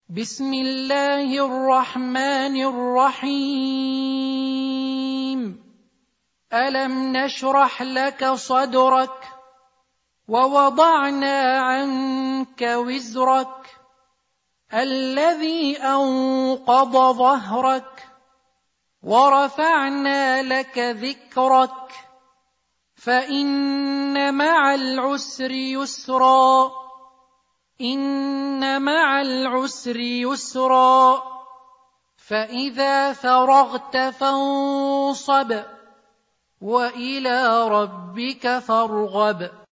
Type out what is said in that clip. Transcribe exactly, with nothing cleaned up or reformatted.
بسم الله الرحمن الرحيم. ألم نشرح لك صدرك ووضعنا عنك وزرك الذي أنقض ظهرك ورفعنا لك ذكرك فإن مع العسر يسرا إن مع العسر يسرا فإذا فرغت فانصب وإلى ربك فارغب.